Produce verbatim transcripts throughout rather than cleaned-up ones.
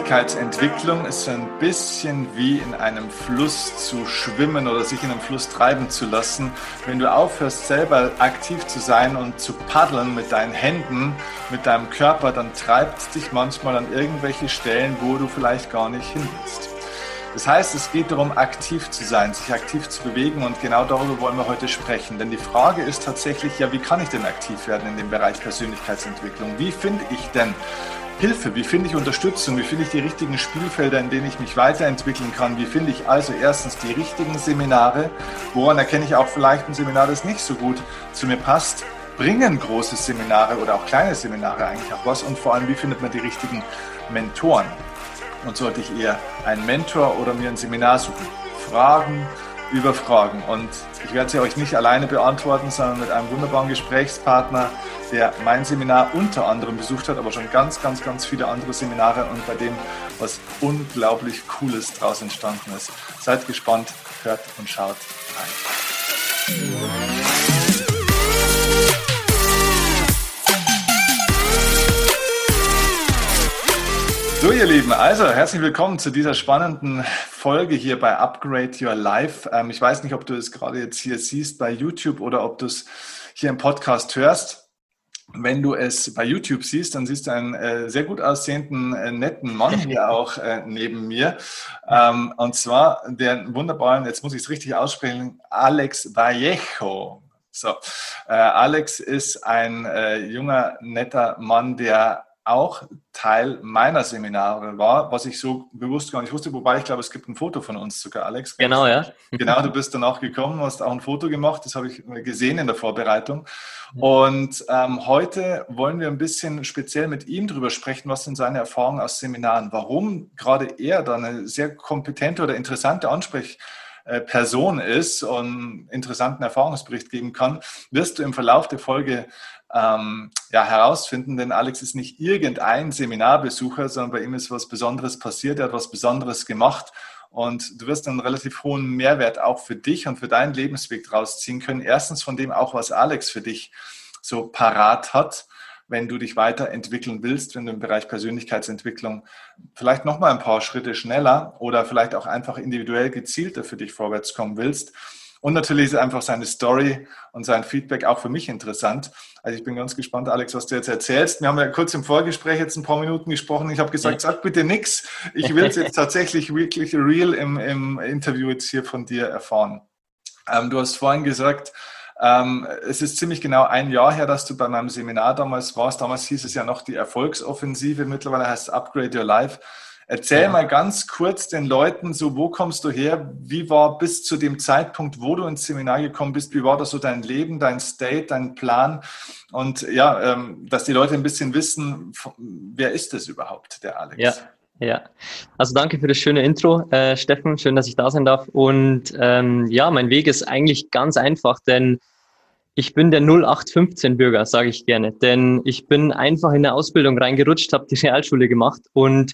Persönlichkeitsentwicklung ist so ein bisschen wie in einem Fluss zu schwimmen oder sich in einem Fluss treiben zu lassen. Wenn du aufhörst, selber aktiv zu sein und zu paddeln mit deinen Händen, mit deinem Körper, dann treibt es dich manchmal an irgendwelche Stellen, wo du vielleicht gar nicht hin willst. Das heißt, es geht darum, aktiv zu sein, sich aktiv zu bewegen, und genau darüber wollen wir heute sprechen. Denn die Frage ist tatsächlich, ja, wie kann ich denn aktiv werden in dem Bereich Persönlichkeitsentwicklung? Wie finde ich denn Hilfe? Wie finde ich Unterstützung? Wie finde ich die richtigen Spielfelder, in denen ich mich weiterentwickeln kann? Wie finde ich also erstens die richtigen Seminare? Woran erkenne ich auch vielleicht ein Seminar, das nicht so gut zu mir passt? Bringen große Seminare oder auch kleine Seminare eigentlich auch was? Und vor allem, wie findet man die richtigen Mentoren? Und sollte ich eher einen Mentor oder mir ein Seminar suchen? Fragen über Fragen. Und ich werde sie euch nicht alleine beantworten, sondern mit einem wunderbaren Gesprächspartner, der mein Seminar unter anderem besucht hat, aber schon ganz, ganz, ganz viele andere Seminare und bei dem was unglaublich Cooles draus entstanden ist. Seid gespannt, hört und schaut rein. So, ihr Lieben, also herzlich willkommen zu dieser spannenden Folge hier bei Upgrade Your Life. Ähm, ich weiß nicht, ob du es gerade jetzt hier siehst bei YouTube oder ob du es hier im Podcast hörst. Wenn du es bei YouTube siehst, dann siehst du einen äh, sehr gut aussehenden, äh, netten Mann hier auch äh, neben mir. Ähm, und zwar den wunderbaren, jetzt muss ich es richtig aussprechen, Alex Vallejo. So, äh, Alex ist ein äh, junger, netter Mann, der auch Teil meiner Seminare war, was ich so bewusst gar nicht wusste, wobei ich glaube, es gibt ein Foto von uns sogar, Alex. Genau, ja. Genau, du bist dann auch gekommen, hast auch ein Foto gemacht, das habe ich gesehen in der Vorbereitung. Und ähm, heute wollen wir ein bisschen speziell mit ihm drüber sprechen, was sind seine Erfahrungen aus Seminaren, warum gerade er da eine sehr kompetente oder interessante Ansprechperson ist und einen interessanten Erfahrungsbericht geben kann, wirst du im Verlauf der Folge Ähm, ja, herausfinden, denn Alex ist nicht irgendein Seminarbesucher, sondern bei ihm ist was Besonderes passiert, er hat was Besonderes gemacht, und du wirst einen relativ hohen Mehrwert auch für dich und für deinen Lebensweg draus ziehen können. Erstens von dem auch, was Alex für dich so parat hat, wenn du dich weiterentwickeln willst, wenn du im Bereich Persönlichkeitsentwicklung vielleicht nochmal ein paar Schritte schneller oder vielleicht auch einfach individuell gezielter für dich vorwärts kommen willst. Und natürlich ist einfach seine Story und sein Feedback auch für mich interessant. Also ich bin ganz gespannt, Alex, was du jetzt erzählst. Wir haben ja kurz im Vorgespräch jetzt ein paar Minuten gesprochen. Ich habe gesagt, sag bitte nichts. Ich will es jetzt tatsächlich wirklich real im, im Interview jetzt hier von dir erfahren. Ähm, du hast vorhin gesagt, ähm, es ist ziemlich genau ein Jahr her, dass du bei meinem Seminar damals warst. Damals hieß es ja noch die Erfolgsoffensive. Mittlerweile heißt es Upgrade Your Life. Erzähl ja. mal ganz kurz den Leuten, so wo kommst du her? Wie war bis zu dem Zeitpunkt, wo du ins Seminar gekommen bist, wie war das so dein Leben, dein State, dein Plan? Und ja, ähm, dass die Leute ein bisschen wissen, wer ist das überhaupt, der Alex? Ja, ja. Also danke für das schöne Intro, äh, Steffen. Schön, dass ich da sein darf. Und ähm, ja, mein Weg ist eigentlich ganz einfach, denn ich bin der null acht fünfzehn Bürger, sage ich gerne. Denn ich bin einfach in eine Ausbildung reingerutscht, habe die Realschule gemacht und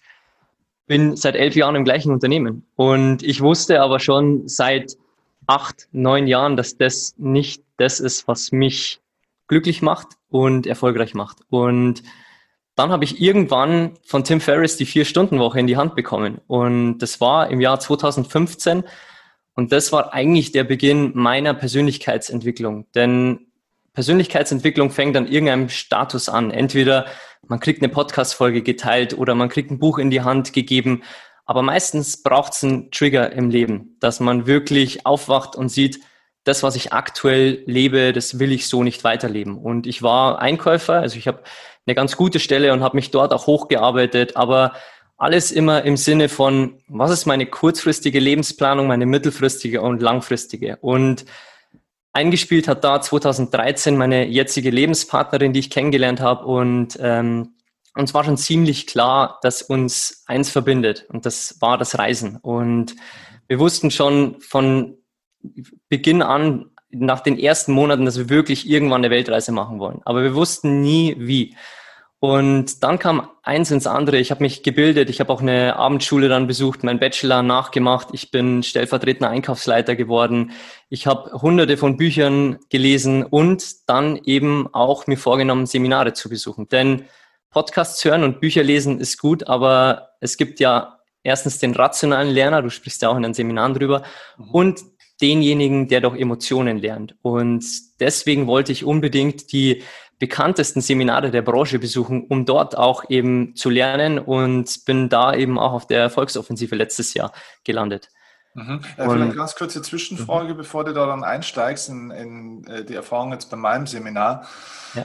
bin seit elf Jahren im gleichen Unternehmen. Und ich wusste aber schon seit acht, neun Jahren, dass das nicht das ist, was mich glücklich macht und erfolgreich macht. Und dann habe ich irgendwann von Tim Ferriss die Vier-Stunden-Woche in die Hand bekommen. Und das war im Jahr zweitausendfünfzehn. Und das war eigentlich der Beginn meiner Persönlichkeitsentwicklung. Denn Persönlichkeitsentwicklung fängt an irgendeinem Status an. Entweder man kriegt eine Podcast-Folge geteilt oder man kriegt ein Buch in die Hand gegeben. Aber meistens braucht es einen Trigger im Leben, dass man wirklich aufwacht und sieht, das, was ich aktuell lebe, das will ich so nicht weiterleben. Und ich war Einkäufer, also ich habe eine ganz gute Stelle und habe mich dort auch hochgearbeitet, aber alles immer im Sinne von, was ist meine kurzfristige Lebensplanung, meine mittelfristige und langfristige. Und eingespielt hat da zweitausenddreizehn meine jetzige Lebenspartnerin, die ich kennengelernt habe, und ähm, uns war schon ziemlich klar, dass uns eins verbindet, und das war das Reisen. Und wir wussten schon von Beginn an, nach den ersten Monaten, dass wir wirklich irgendwann eine Weltreise machen wollen. Aber wir wussten nie, wie. Und dann kam eins ins andere. Ich habe mich gebildet, ich habe auch eine Abendschule dann besucht, meinen Bachelor nachgemacht. Ich bin stellvertretender Einkaufsleiter geworden. Ich habe hunderte von Büchern gelesen und dann eben auch mir vorgenommen, Seminare zu besuchen. Denn Podcasts hören und Bücher lesen ist gut, aber es gibt ja erstens den rationalen Lerner, du sprichst ja auch in den Seminaren drüber, mhm. und denjenigen, der durch Emotionen lernt. Und deswegen wollte ich unbedingt die bekanntesten Seminare der Branche besuchen, um dort auch eben zu lernen, und bin da eben auch auf der Erfolgsoffensive letztes Jahr gelandet. Mhm. Äh, vielleicht eine ganz kurze Zwischenfrage, mhm. bevor du da dann einsteigst in, in äh, die Erfahrung jetzt bei meinem Seminar. Ja.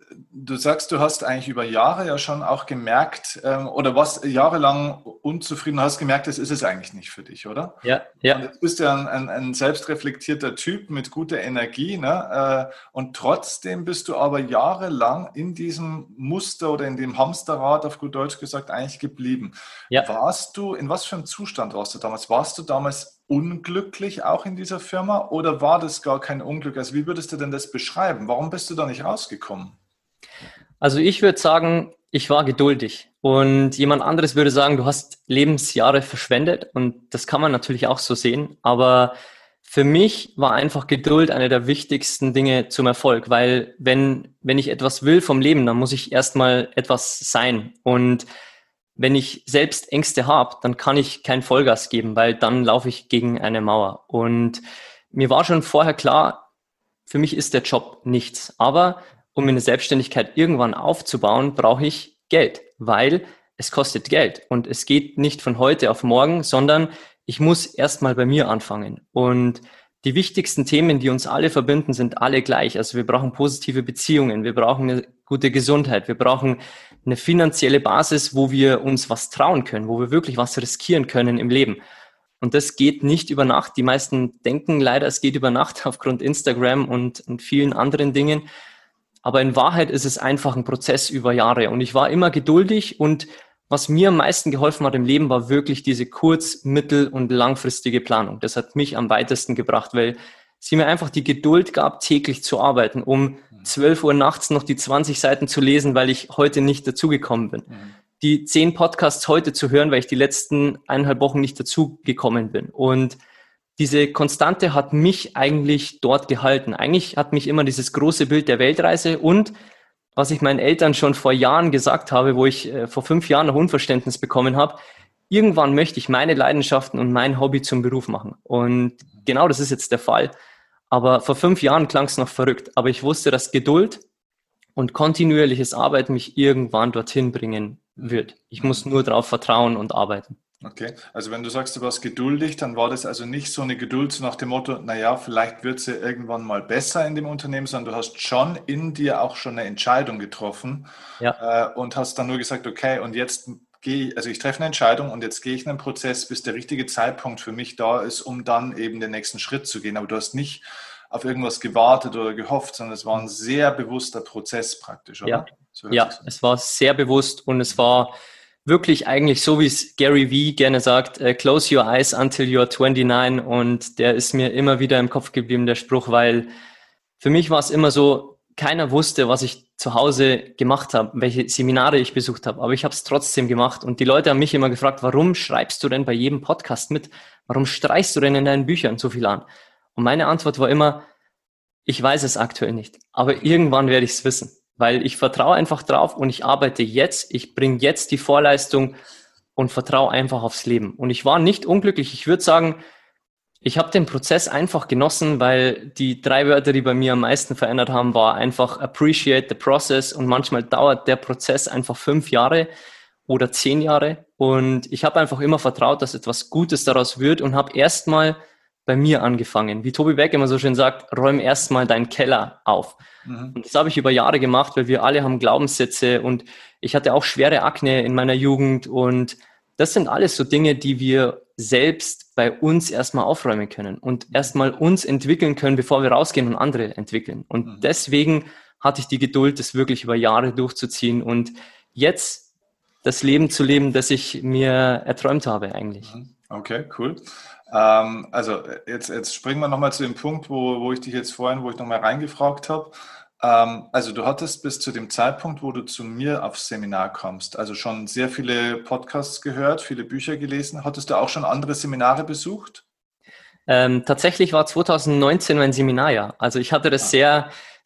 Du sagst, du hast eigentlich über Jahre ja schon auch gemerkt, ähm, oder warst jahrelang unzufrieden, hast gemerkt, das ist es eigentlich nicht für dich, oder? Ja, ja. Und jetzt bist du ja ein, ein, ein selbstreflektierter Typ mit guter Energie, ne? Äh, und trotzdem bist du aber jahrelang in diesem Muster oder in dem Hamsterrad, auf gut Deutsch gesagt, eigentlich geblieben. Ja. Warst du, in was für einem Zustand warst du damals? Warst du damals unglücklich auch in dieser Firma oder war das gar kein Unglück? Also wie würdest du denn das beschreiben? Warum bist du da nicht rausgekommen? Also ich würde sagen, ich war geduldig, und jemand anderes würde sagen, du hast Lebensjahre verschwendet, und das kann man natürlich auch so sehen, aber für mich war einfach Geduld eine der wichtigsten Dinge zum Erfolg, weil wenn, wenn ich etwas will vom Leben, dann muss ich erstmal etwas sein, und wenn ich selbst Ängste habe, dann kann ich kein Vollgas geben, weil dann laufe ich gegen eine Mauer, und mir war schon vorher klar, für mich ist der Job nichts, aber um eine Selbstständigkeit irgendwann aufzubauen, brauche ich Geld, weil es kostet Geld, und es geht nicht von heute auf morgen, sondern ich muss erstmal bei mir anfangen. Und die wichtigsten Themen, die uns alle verbinden, sind alle gleich. Also wir brauchen positive Beziehungen, wir brauchen eine gute Gesundheit, wir brauchen eine finanzielle Basis, wo wir uns was trauen können, wo wir wirklich was riskieren können im Leben. Und das geht nicht über Nacht. Die meisten denken leider, es geht über Nacht aufgrund Instagram und, und vielen anderen Dingen. Aber in Wahrheit ist es einfach ein Prozess über Jahre, und ich war immer geduldig, und was mir am meisten geholfen hat im Leben, war wirklich diese kurz-, mittel- und langfristige Planung. Das hat mich am weitesten gebracht, weil sie mir einfach die Geduld gab, täglich zu arbeiten, um zwölf Uhr nachts noch die zwanzig Seiten zu lesen, weil ich heute nicht dazugekommen bin. Mhm. Die zehn Podcasts heute zu hören, weil ich die letzten eineinhalb Wochen nicht dazugekommen bin. Und diese Konstante hat mich eigentlich dort gehalten. Eigentlich hat mich immer dieses große Bild der Weltreise und was ich meinen Eltern schon vor Jahren gesagt habe, wo ich äh, vor fünf Jahren noch Unverständnis bekommen habe, irgendwann möchte ich meine Leidenschaften und mein Hobby zum Beruf machen. Und genau das ist jetzt der Fall. Aber vor fünf Jahren klang es noch verrückt. Aber ich wusste, dass Geduld und kontinuierliches Arbeiten mich irgendwann dorthin bringen wird. Ich muss nur darauf vertrauen und arbeiten. Okay, also wenn du sagst, du warst geduldig, dann war das also nicht so eine Geduld so nach dem Motto, naja, vielleicht wird es ja irgendwann mal besser in dem Unternehmen, sondern du hast schon in dir auch schon eine Entscheidung getroffen, ja. äh, und hast dann nur gesagt, okay, und jetzt gehe ich, also ich treffe eine Entscheidung und jetzt gehe ich in einen Prozess, bis der richtige Zeitpunkt für mich da ist, um dann eben den nächsten Schritt zu gehen. Aber du hast nicht auf irgendwas gewartet oder gehofft, sondern es war ein sehr bewusster Prozess praktisch, oder? Ja, so ja so. Es war sehr bewusst und es war wirklich eigentlich so, wie es Gary Vee gerne sagt, uh, close your eyes until you're twenty-nine, und der ist mir immer wieder im Kopf geblieben, der Spruch, weil für mich war es immer so, keiner wusste, was ich zu Hause gemacht habe, welche Seminare ich besucht habe, aber ich habe es trotzdem gemacht, und die Leute haben mich immer gefragt, warum schreibst du denn bei jedem Podcast mit? Warum streichst du denn in deinen Büchern so viel an? Und meine Antwort war immer, ich weiß es aktuell nicht, aber irgendwann werde ich es wissen. Weil ich vertraue einfach drauf und ich arbeite jetzt, ich bringe jetzt die Vorleistung und vertraue einfach aufs Leben. Und ich war nicht unglücklich. Ich würde sagen, ich habe den Prozess einfach genossen, weil die drei Wörter, die bei mir am meisten verändert haben, war einfach appreciate the process, und manchmal dauert der Prozess einfach fünf Jahre oder zehn Jahre. Und ich habe einfach immer vertraut, dass etwas Gutes daraus wird, und habe erstmal bei mir angefangen. Wie Tobi Beck immer so schön sagt, räum erstmal deinen Keller auf. Mhm. Und das habe ich über Jahre gemacht, weil wir alle haben Glaubenssätze, und ich hatte auch schwere Akne in meiner Jugend, und das sind alles so Dinge, die wir selbst bei uns erstmal aufräumen können und erstmal uns entwickeln können, bevor wir rausgehen und andere entwickeln. Und mhm. deswegen hatte ich die Geduld, das wirklich über Jahre durchzuziehen und jetzt das Leben zu leben, das ich mir erträumt habe eigentlich. Okay, cool. Ähm, also jetzt, jetzt springen wir nochmal zu dem Punkt, wo, wo ich dich jetzt vorhin, wo ich nochmal reingefragt habe. Ähm, also du hattest bis zu dem Zeitpunkt, wo du zu mir aufs Seminar kommst, also schon sehr viele Podcasts gehört, viele Bücher gelesen. Hattest du auch schon andere Seminare besucht? Ähm, tatsächlich war zwanzig neunzehn mein Seminarjahr. Also ich hatte das ah. sehr,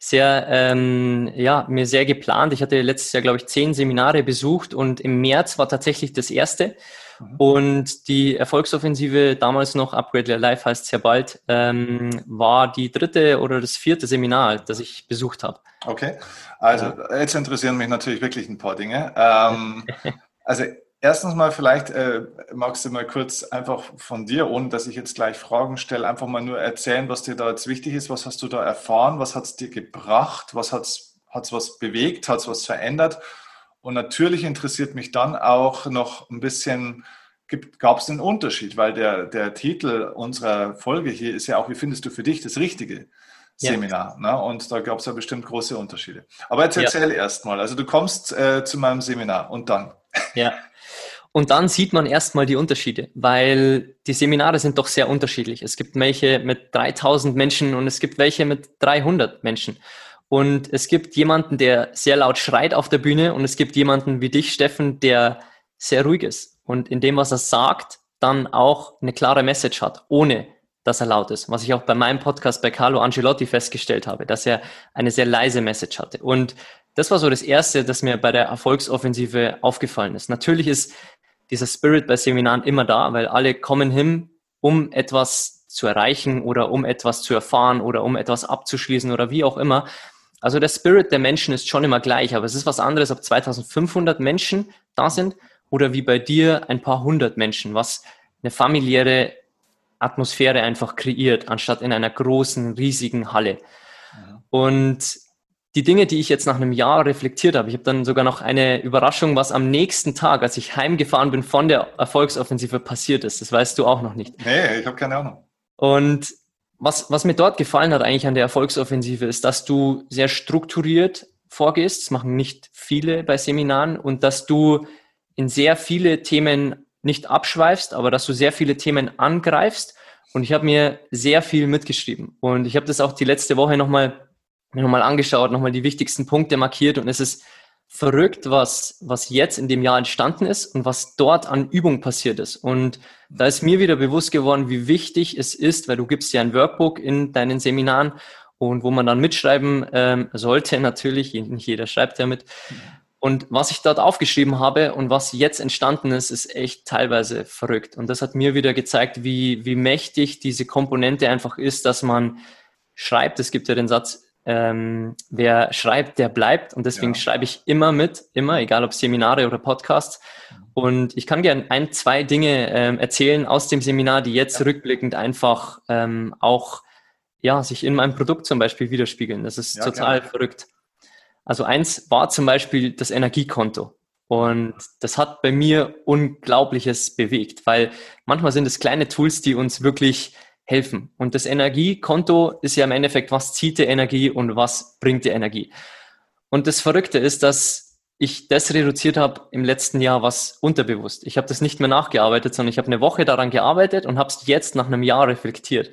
sehr, ähm, ja, mir sehr geplant. Ich hatte letztes Jahr, glaube ich, zehn Seminare besucht und im März war tatsächlich das erste. Mhm. Und die Erfolgsoffensive, damals noch Upgrade Your Life heißt es ja bald, ähm, war die dritte oder das vierte Seminar, das ich besucht habe. Okay, also ja. Jetzt interessieren mich natürlich wirklich ein paar Dinge. Ähm, also erstens mal vielleicht äh, magst du mal kurz einfach von dir, ohne dass ich jetzt gleich Fragen stelle, einfach mal nur erzählen, was dir da jetzt wichtig ist. Was hast du da erfahren? Was hat es dir gebracht? Was hat es was bewegt? Hat es was verändert? Und natürlich interessiert mich dann auch noch ein bisschen, gab es einen Unterschied? Weil der, der Titel unserer Folge hier ist ja auch, wie findest du für dich das Richtige Seminar? Ja. Ne? Und da gab es ja bestimmt große Unterschiede. Aber jetzt erzähl ja. erst mal. Also du kommst äh, zu meinem Seminar und dann? Ja. Und dann sieht man erstmal die Unterschiede, weil die Seminare sind doch sehr unterschiedlich. Es gibt welche mit dreitausend Menschen und es gibt welche mit dreihundert Menschen. Und es gibt jemanden, der sehr laut schreit auf der Bühne und es gibt jemanden wie dich, Steffen, der sehr ruhig ist und in dem, was er sagt, dann auch eine klare Message hat, ohne dass er laut ist. Was ich auch bei meinem Podcast bei Carlo Angelotti festgestellt habe, dass er eine sehr leise Message hatte. Und das war so das Erste, das mir bei der Erfolgsoffensive aufgefallen ist. Natürlich ist dieser Spirit bei Seminaren immer da, weil alle kommen hin, um etwas zu erreichen oder um etwas zu erfahren oder um etwas abzuschließen oder wie auch immer. Also der Spirit der Menschen ist schon immer gleich, aber es ist was anderes, ob zweitausendfünfhundert Menschen da sind oder wie bei dir ein paar hundert Menschen, was eine familiäre Atmosphäre einfach kreiert, anstatt in einer großen, riesigen Halle. Ja. Und die Dinge, die ich jetzt nach einem Jahr reflektiert habe, ich habe dann sogar noch eine Überraschung, was am nächsten Tag, als ich heimgefahren bin von der Erfolgsoffensive passiert ist. Das weißt du auch noch nicht. Nee, ich habe keine Ahnung. Und was, was mir dort gefallen hat eigentlich an der Erfolgsoffensive ist, dass du sehr strukturiert vorgehst. Das machen nicht viele bei Seminaren und dass du in sehr viele Themen nicht abschweifst, aber dass du sehr viele Themen angreifst. Und ich habe mir sehr viel mitgeschrieben. Und ich habe das auch die letzte Woche nochmal noch mal angeschaut, nochmal die wichtigsten Punkte markiert. Und es ist verrückt, was, was jetzt in dem Jahr entstanden ist und was dort an Übung passiert ist. Und da ist mir wieder bewusst geworden, wie wichtig es ist, weil du gibst ja ein Workbook in deinen Seminaren und wo man dann mitschreiben ähm, sollte, natürlich, nicht jeder schreibt ja mit. Und was ich dort aufgeschrieben habe und was jetzt entstanden ist, ist echt teilweise verrückt. Und das hat mir wieder gezeigt, wie, wie mächtig diese Komponente einfach ist, dass man schreibt. Es gibt ja den Satz, ähm, wer schreibt, der bleibt. Und deswegen ja. schreibe ich immer mit, immer, egal ob Seminare oder Podcasts. Und ich kann gerne ein, zwei Dinge ähm, erzählen aus dem Seminar, die jetzt ja. rückblickend einfach ähm, auch ja, sich in meinem Produkt zum Beispiel widerspiegeln. Das ist ja, total gerne. verrückt. Also eins war zum Beispiel das Energiekonto. Und das hat bei mir Unglaubliches bewegt, weil manchmal sind es kleine Tools, die uns wirklich helfen. Und das Energiekonto ist ja im Endeffekt, was zieht die Energie und was bringt die Energie. Und das Verrückte ist, dass ich das reduziert habe im letzten Jahr, was unterbewusst. Ich habe das nicht mehr nachgearbeitet, sondern ich habe eine Woche daran gearbeitet und habe es jetzt nach einem Jahr reflektiert.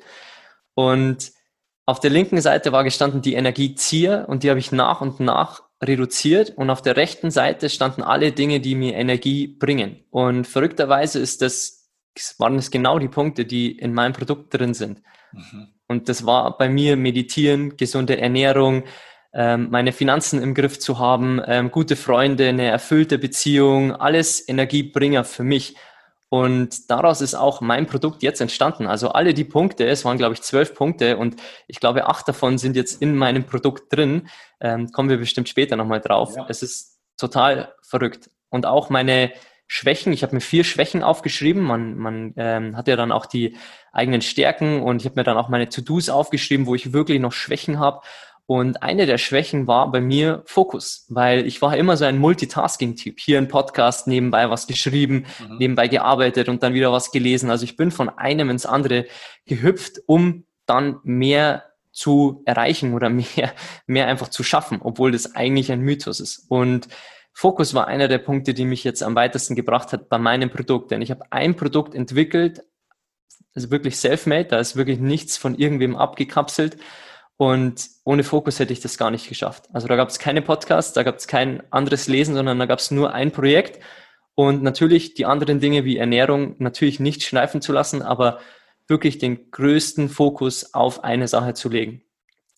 Und auf der linken Seite war gestanden die Energiezieher und die habe ich nach und nach reduziert und auf der rechten Seite standen alle Dinge, die mir Energie bringen. Und verrückterweise ist das, waren es genau die Punkte, die in meinem Produkt drin sind. Mhm. Und das war bei mir Meditieren, gesunde Ernährung, ähm, meine Finanzen im Griff zu haben, ähm, gute Freunde, eine erfüllte Beziehung, alles Energiebringer für mich. Und daraus ist auch mein Produkt jetzt entstanden. Also alle die Punkte, es waren glaube ich zwölf Punkte und ich glaube acht davon sind jetzt in meinem Produkt drin. Ähm, kommen wir bestimmt später nochmal drauf. Ja. Es ist total verrückt. Und auch meine Schwächen, ich habe mir vier Schwächen aufgeschrieben. Man, man ähm, hat ja dann auch die eigenen Stärken und ich habe mir dann auch meine To-Dos aufgeschrieben, wo ich wirklich noch Schwächen habe. Und eine der Schwächen war bei mir Fokus, weil ich war immer so ein Multitasking-Typ. Hier ein Podcast, nebenbei was geschrieben, mhm. nebenbei gearbeitet und dann wieder was gelesen. Also ich bin von einem ins andere gehüpft, um dann mehr zu erreichen oder mehr, mehr einfach zu schaffen, obwohl das eigentlich ein Mythos ist. Und Fokus war einer der Punkte, die mich jetzt am weitesten gebracht hat bei meinem Produkt. Denn ich habe ein Produkt entwickelt, also wirklich self-made, da ist wirklich nichts von irgendwem abgekapselt. Und ohne Fokus hätte ich das gar nicht geschafft. Also da gab es keine Podcasts, da gab es kein anderes Lesen, sondern da gab es nur ein Projekt. Und natürlich die anderen Dinge wie Ernährung natürlich nicht schleifen zu lassen, aber wirklich den größten Fokus auf eine Sache zu legen.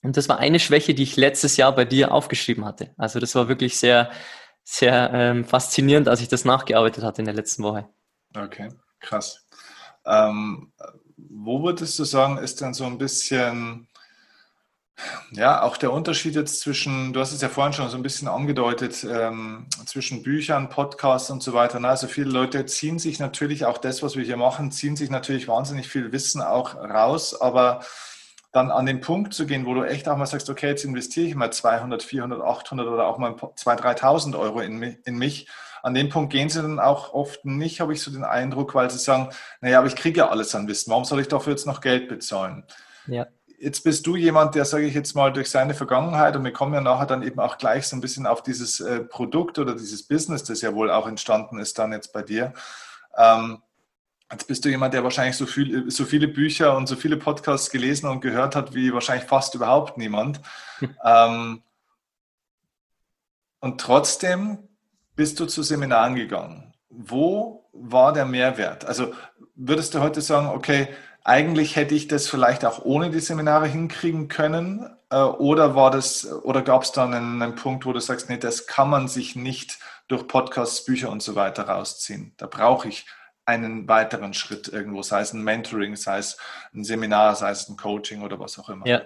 Und das war eine Schwäche, die ich letztes Jahr bei dir aufgeschrieben hatte. Also das war wirklich sehr, sehr ähm, faszinierend, als ich das nachgearbeitet hatte in der letzten Woche. Okay, krass. Ähm, wo würdest du sagen, ist denn so ein bisschen, ja, auch der Unterschied jetzt zwischen, du hast es ja vorhin schon so ein bisschen angedeutet, ähm, zwischen Büchern, Podcasts und so weiter. Ne? Also viele Leute ziehen sich natürlich auch das, was wir hier machen, ziehen sich natürlich wahnsinnig viel Wissen auch raus, aber dann an den Punkt zu gehen, wo du echt auch mal sagst, okay, jetzt investiere ich mal zweihundert, vierhundert, achthundert oder auch mal zweitausend, dreitausend Euro in mich, in mich. An den Punkt gehen sie dann auch oft nicht, habe ich so den Eindruck, weil sie sagen, naja, aber ich kriege ja alles an Wissen, warum soll ich dafür jetzt noch Geld bezahlen? Ja. Jetzt bist du jemand, der, sage ich jetzt mal, durch seine Vergangenheit, und wir kommen ja nachher dann eben auch gleich so ein bisschen auf dieses äh, Produkt oder dieses Business, das ja wohl auch entstanden ist dann jetzt bei dir. Ähm, jetzt bist du jemand, der wahrscheinlich so, viel, so viele Bücher und so viele Podcasts gelesen und gehört hat, wie wahrscheinlich fast überhaupt niemand. Hm. Ähm, und trotzdem bist du zu Seminaren gegangen. Wo war der Mehrwert? Also würdest du heute sagen, okay, eigentlich hätte ich das vielleicht auch ohne die Seminare hinkriegen können, äh, oder war das, oder gab es dann einen, einen Punkt, wo du sagst, nee, das kann man sich nicht durch Podcasts, Bücher und so weiter rausziehen. Da brauche ich einen weiteren Schritt irgendwo, sei es ein Mentoring, sei es ein Seminar, sei es ein Coaching oder was auch immer. Ja.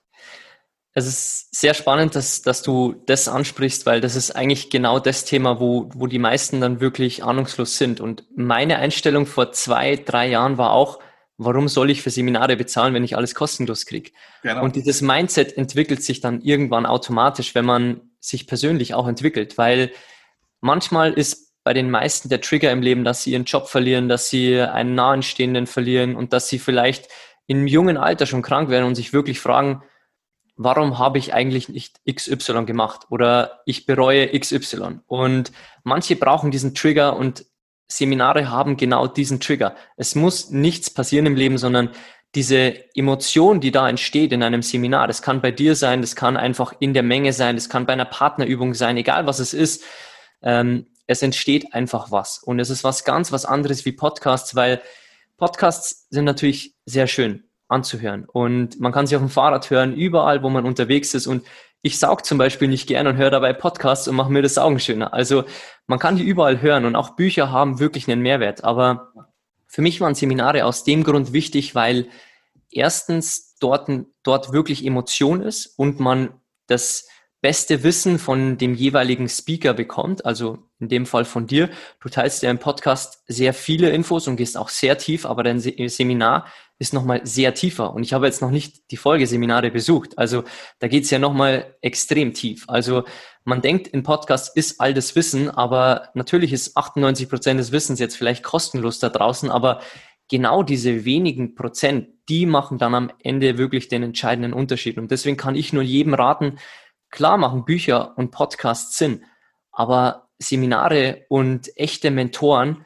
Es ist sehr spannend, dass, dass du das ansprichst, weil das ist eigentlich genau das Thema, wo, wo die meisten dann wirklich ahnungslos sind. Und meine Einstellung vor zwei, drei Jahren war auch, warum soll ich für Seminare bezahlen, wenn ich alles kostenlos kriege? Genau. Und dieses Mindset entwickelt sich dann irgendwann automatisch, wenn man sich persönlich auch entwickelt, weil manchmal ist bei den meisten der Trigger im Leben, dass sie ihren Job verlieren, dass sie einen Nahestehenden verlieren und dass sie vielleicht im jungen Alter schon krank werden und sich wirklich fragen, warum habe ich eigentlich nicht X Y gemacht oder ich bereue X Y. Und manche brauchen diesen Trigger und Seminare haben genau diesen Trigger. Es muss nichts passieren im Leben, sondern diese Emotion, die da entsteht in einem Seminar, das kann bei dir sein, das kann einfach in der Menge sein, das kann bei einer Partnerübung sein, egal was es ist, ähm, es entsteht einfach was. Und es ist was ganz was anderes wie Podcasts, weil Podcasts sind natürlich sehr schön anzuhören und man kann sie auf dem Fahrrad hören, überall, wo man unterwegs ist, und ich saug zum Beispiel nicht gern und höre dabei Podcasts und mache mir das Saugen schöner. Also man kann die überall hören und auch Bücher haben wirklich einen Mehrwert, aber für mich waren Seminare aus dem Grund wichtig, weil erstens dort, dort wirklich Emotion ist und man das beste Wissen von dem jeweiligen Speaker bekommt, also in dem Fall von dir. Du teilst ja im Podcast sehr viele Infos und gehst auch sehr tief, aber dein Seminar ist nochmal sehr tiefer. Und ich habe jetzt noch nicht die Folgeseminare besucht. Also da geht es ja nochmal extrem tief. Also man denkt, in Podcasts ist all das Wissen, aber natürlich ist achtundneunzig Prozent des Wissens jetzt vielleicht kostenlos da draußen, aber genau diese wenigen Prozent, die machen dann am Ende wirklich den entscheidenden Unterschied. Und deswegen kann ich nur jedem raten, klar machen Bücher und Podcasts Sinn, aber Seminare und echte Mentoren,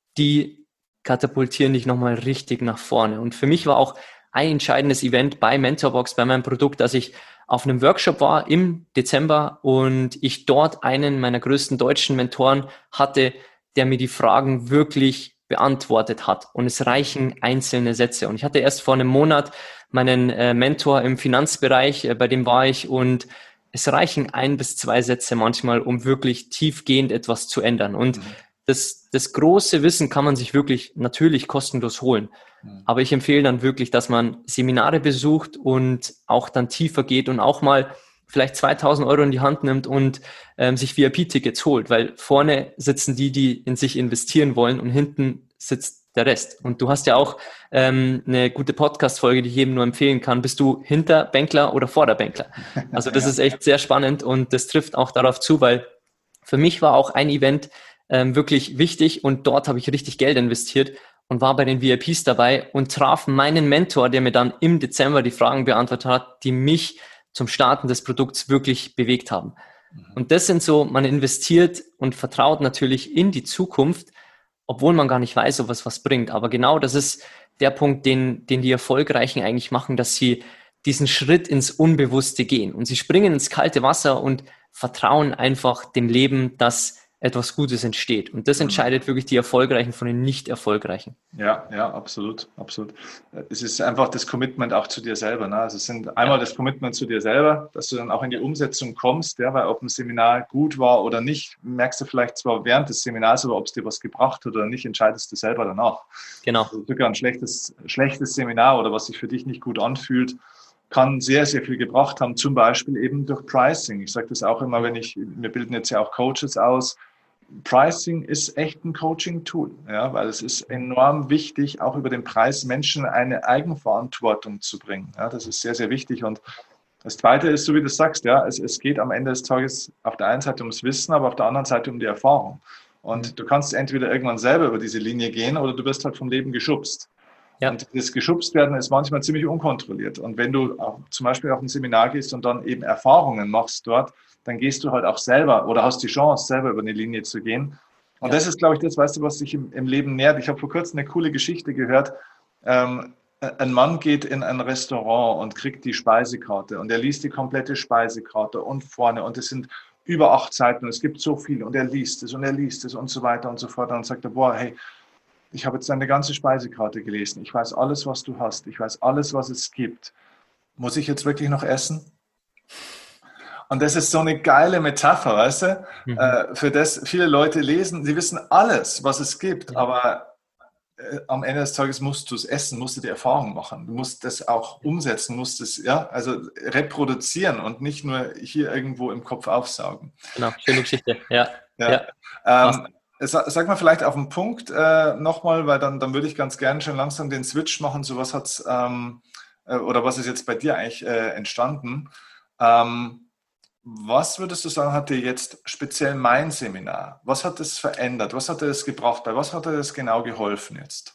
die katapultieren dich nochmal richtig nach vorne. Und für mich war auch ein entscheidendes Event bei Mentorbox, bei meinem Produkt, dass ich auf einem Workshop war im Dezember und ich dort einen meiner größten deutschen Mentoren hatte, der mir die Fragen wirklich beantwortet hat. Und es reichen einzelne Sätze. Und ich hatte erst vor einem Monat meinen äh, Mentor im Finanzbereich, äh, bei dem war ich, und es reichen ein bis zwei Sätze manchmal, um wirklich tiefgehend etwas zu ändern. Und mhm. das, das große Wissen kann man sich wirklich natürlich kostenlos holen. Mhm. Aber ich empfehle dann wirklich, dass man Seminare besucht und auch dann tiefer geht und auch mal vielleicht zweitausend Euro in die Hand nimmt und ähm, sich V I P-Tickets holt, weil vorne sitzen die, die in sich investieren wollen, und hinten sitzt der Rest. Und du hast ja auch ähm, eine gute Podcast-Folge, die ich jedem nur empfehlen kann. Bist du Hinterbänkler oder Vorderbänkler? Also das ja. ist echt sehr spannend und das trifft auch darauf zu, weil für mich war auch ein Event ähm, wirklich wichtig und dort habe ich richtig Geld investiert und war bei den V I Ps dabei und traf meinen Mentor, der mir dann im Dezember die Fragen beantwortet hat, die mich zum Starten des Produkts wirklich bewegt haben. Mhm. Und das sind so, man investiert und vertraut natürlich in die Zukunft, obwohl man gar nicht weiß, ob es was bringt. Aber genau das ist der Punkt, den, den die Erfolgreichen eigentlich machen, dass sie diesen Schritt ins Unbewusste gehen. Und sie springen ins kalte Wasser und vertrauen einfach dem Leben, dass etwas Gutes entsteht. Und das entscheidet wirklich die Erfolgreichen von den Nicht-Erfolgreichen. Ja, ja, absolut, absolut. Es ist einfach das Commitment auch zu dir selber. Ne? Also es sind einmal das Commitment zu dir selber, dass du dann auch in die Umsetzung kommst, ja, weil ob ein Seminar gut war oder nicht, merkst du vielleicht zwar während des Seminars, aber ob es dir was gebracht hat oder nicht, entscheidest du selber danach. Genau. Also sogar ein schlechtes, schlechtes Seminar oder was sich für dich nicht gut anfühlt, kann sehr, sehr viel gebracht haben, zum Beispiel eben durch Pricing. Ich sage das auch immer, wenn ich, wir bilden jetzt ja auch Coaches aus. Pricing ist echt ein Coaching-Tool, ja, weil es ist enorm wichtig, auch über den Preis Menschen eine Eigenverantwortung zu bringen. Ja, das ist sehr, sehr wichtig. Und das Zweite ist, so wie du sagst, ja, es, es geht am Ende des Tages auf der einen Seite ums Wissen, aber auf der anderen Seite um die Erfahrung. Und du kannst entweder irgendwann selber über diese Linie gehen oder du wirst halt vom Leben geschubst. Ja. Und das Geschubstwerden ist manchmal ziemlich unkontrolliert. Und wenn du auch zum Beispiel auf ein Seminar gehst und dann eben Erfahrungen machst dort, dann gehst du halt auch selber oder hast die Chance, selber über eine Linie zu gehen. Und ja. das ist, glaube ich, das, weißt du, was sich im, im Leben nährt. Ich habe vor kurzem eine coole Geschichte gehört. Ähm, ein Mann geht in ein Restaurant und kriegt die Speisekarte und er liest die komplette Speisekarte und vorne und es sind über acht Seiten und es gibt so viel und er liest es und er liest es und so weiter und so fort. Und dann sagt er, boah, hey, ich habe jetzt deine ganze Speisekarte gelesen. Ich weiß alles, was du hast. Ich weiß alles, was es gibt. Muss ich jetzt wirklich noch essen? Und das ist so eine geile Metapher, weißt du, mhm. äh, für das viele Leute lesen, sie wissen alles, was es gibt, ja. aber äh, am Ende des Tages musst du es essen, musst du die Erfahrung machen, du musst das auch umsetzen, musst es, ja, also reproduzieren und nicht nur hier irgendwo im Kopf aufsaugen. Genau, schöne Geschichte, ja. ja. ja. Ähm, sag, sag mal vielleicht auf den Punkt äh, nochmal, weil dann, dann würde ich ganz gerne schon langsam den Switch machen, so was hat's, ähm, äh, oder was ist jetzt bei dir eigentlich äh, entstanden? Ähm, Was würdest du sagen, hat dir jetzt speziell mein Seminar, was hat es verändert? Was hat es gebracht? Bei was hat es genau geholfen jetzt?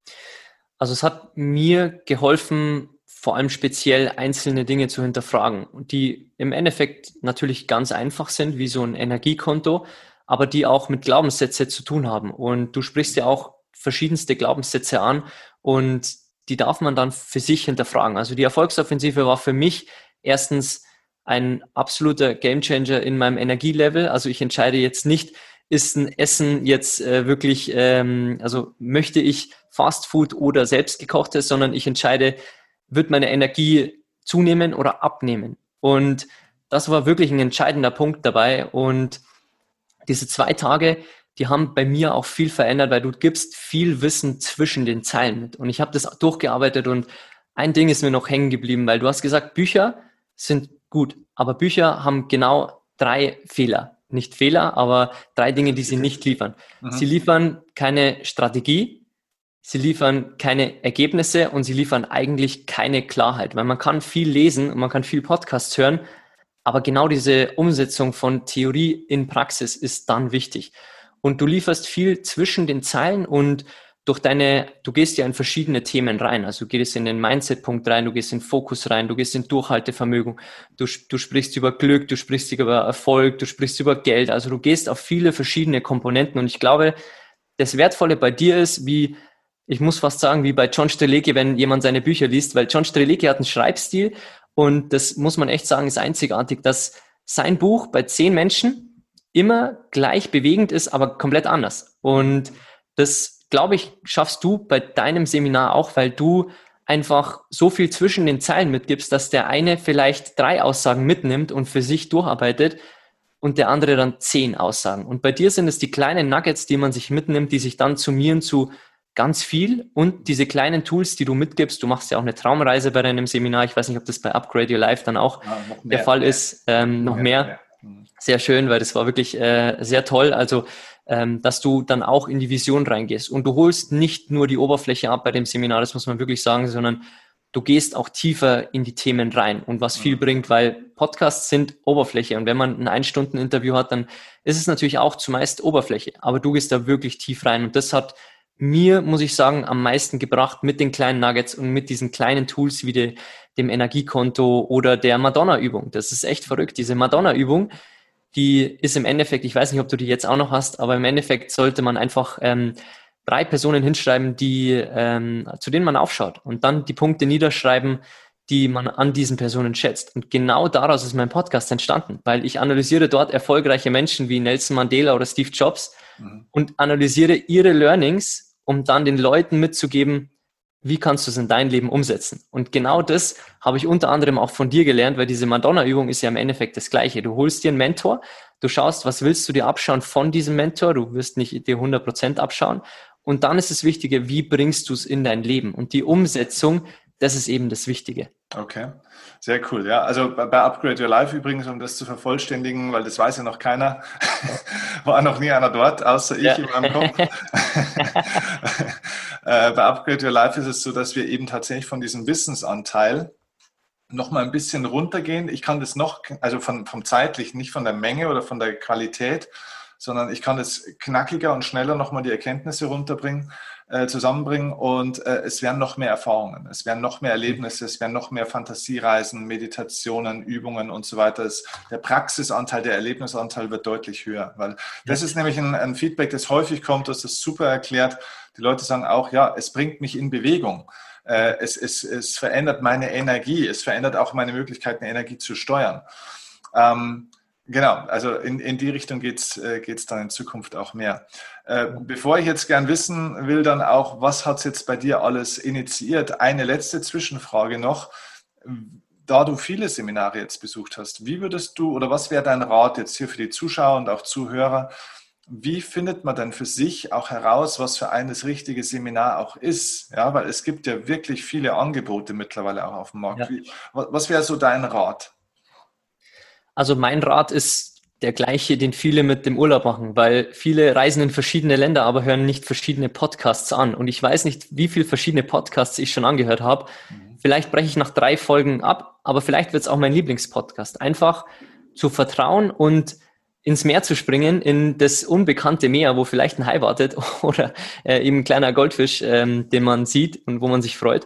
Also es hat mir geholfen, vor allem speziell einzelne Dinge zu hinterfragen, die im Endeffekt natürlich ganz einfach sind, wie so ein Energiekonto, aber die auch mit Glaubenssätzen zu tun haben. Und du sprichst ja auch verschiedenste Glaubenssätze an und die darf man dann für sich hinterfragen. Also die Erfolgsoffensive war für mich erstens ein absoluter Gamechanger in meinem Energielevel. Also ich entscheide jetzt nicht, ist ein Essen jetzt äh, wirklich, ähm, also möchte ich Fastfood oder selbstgekochtes, sondern ich entscheide, wird meine Energie zunehmen oder abnehmen. Und das war wirklich ein entscheidender Punkt dabei. Und diese zwei Tage, die haben bei mir auch viel verändert, weil du gibst viel Wissen zwischen den Zeilen mit. Und ich habe das durchgearbeitet und ein Ding ist mir noch hängen geblieben, weil du hast gesagt, Bücher sind gut, aber Bücher haben genau drei Fehler. Nicht Fehler, aber drei Dinge, die sie nicht liefern. Mhm. Sie liefern keine Strategie, sie liefern keine Ergebnisse und sie liefern eigentlich keine Klarheit, weil man kann viel lesen und man kann viel Podcasts hören, aber genau diese Umsetzung von Theorie in Praxis ist dann wichtig. Und du lieferst viel zwischen den Zeilen und durch deine, du gehst ja in verschiedene Themen rein, also du gehst in den Mindset-Punkt rein, du gehst in Fokus rein, du gehst in Durchhaltevermögen, du, du sprichst über Glück, du sprichst über Erfolg, du sprichst über Geld, also du gehst auf viele verschiedene Komponenten und ich glaube, das Wertvolle bei dir ist, wie, ich muss fast sagen, wie bei John Strelacki, wenn jemand seine Bücher liest, weil John Strelacki hat einen Schreibstil und das muss man echt sagen, ist einzigartig, dass sein Buch bei zehn Menschen immer gleich bewegend ist, aber komplett anders und das glaube ich, schaffst du bei deinem Seminar auch, weil du einfach so viel zwischen den Zeilen mitgibst, dass der eine vielleicht drei Aussagen mitnimmt und für sich durcharbeitet und der andere dann zehn Aussagen. Und bei dir sind es die kleinen Nuggets, die man sich mitnimmt, die sich dann summieren zu ganz viel und diese kleinen Tools, die du mitgibst. Du machst ja auch eine Traumreise bei deinem Seminar. Ich weiß nicht, ob das bei Upgrade Your Life dann auch ja, der Fall mehr. ist. Ähm, noch mehr. mehr. mehr. Sehr schön, weil das war wirklich äh, sehr toll. Also dass du dann auch in die Vision reingehst. Und du holst nicht nur die Oberfläche ab bei dem Seminar, das muss man wirklich sagen, sondern du gehst auch tiefer in die Themen rein und was viel bringt, weil Podcasts sind Oberfläche und wenn man ein Ein-Stunden-Interview hat, dann ist es natürlich auch zumeist Oberfläche, aber du gehst da wirklich tief rein und das hat mir, muss ich sagen, am meisten gebracht mit den kleinen Nuggets und mit diesen kleinen Tools wie de, dem Energiekonto oder der Madonna-Übung. Das ist echt verrückt, diese Madonna-Übung, die ist im Endeffekt, ich weiß nicht, ob du die jetzt auch noch hast, aber im Endeffekt sollte man einfach ähm, drei Personen hinschreiben, die ähm, zu denen man aufschaut und dann die Punkte niederschreiben, die man an diesen Personen schätzt. Und genau daraus ist mein Podcast entstanden, weil ich analysiere dort erfolgreiche Menschen wie Nelson Mandela oder Steve Jobs mhm. und analysiere ihre Learnings, um dann den Leuten mitzugeben, wie kannst du es in dein Leben umsetzen? Und genau das habe ich unter anderem auch von dir gelernt, weil diese Madonna-Übung ist ja im Endeffekt das Gleiche. Du holst dir einen Mentor, du schaust, was willst du dir abschauen von diesem Mentor, du wirst nicht dir hundert Prozent abschauen. Und dann ist das Wichtige, wie bringst du es in dein Leben? Und die Umsetzung, das ist eben das Wichtige. Okay, sehr cool. Ja, also bei Upgrade Your Life übrigens, um das zu vervollständigen, weil das weiß ja noch keiner, war noch nie einer dort, außer ich ja. in meinem Kopf. äh, bei Upgrade Your Life ist es so, dass wir eben tatsächlich von diesem Wissensanteil noch mal ein bisschen runtergehen. Ich kann das noch, also von, vom zeitlichen, nicht von der Menge oder von der Qualität, sondern ich kann es knackiger und schneller nochmal die Erkenntnisse runterbringen, äh, zusammenbringen und äh, es werden noch mehr Erfahrungen, es werden noch mehr Erlebnisse, es werden noch mehr Fantasiereisen, Meditationen, Übungen und so weiter. Es, der Praxisanteil, der Erlebnisanteil wird deutlich höher, weil das ist nämlich ein, ein Feedback, das häufig kommt, das ist super erklärt. Die Leute sagen auch, ja, es bringt mich in Bewegung. Äh, es, es, es verändert meine Energie, es verändert auch meine Möglichkeit, eine Energie zu steuern. Ähm, Genau, also in, in die Richtung geht's äh, geht's dann in Zukunft auch mehr. Äh, bevor ich jetzt gern wissen will, dann auch, was hat's jetzt bei dir alles initiiert? Eine letzte Zwischenfrage noch. Da du viele Seminare jetzt besucht hast, wie würdest du oder was wäre dein Rat jetzt hier für die Zuschauer und auch Zuhörer? Wie findet man denn für sich auch heraus, was für ein das richtige Seminar auch ist? Ja, weil es gibt ja wirklich viele Angebote mittlerweile auch auf dem Markt. Ja. Wie, was wäre so dein Rat? Also mein Rat ist der gleiche, den viele mit dem Urlaub machen, weil viele reisen in verschiedene Länder, aber hören nicht verschiedene Podcasts an. Und ich weiß nicht, wie viele verschiedene Podcasts ich schon angehört habe. Mhm. Vielleicht breche ich nach drei Folgen ab, aber vielleicht wird es auch mein Lieblingspodcast. Einfach zu vertrauen und ins Meer zu springen, in das unbekannte Meer, wo vielleicht ein Hai wartet oder äh, eben ein kleiner Goldfisch, ähm, den man sieht und wo man sich freut.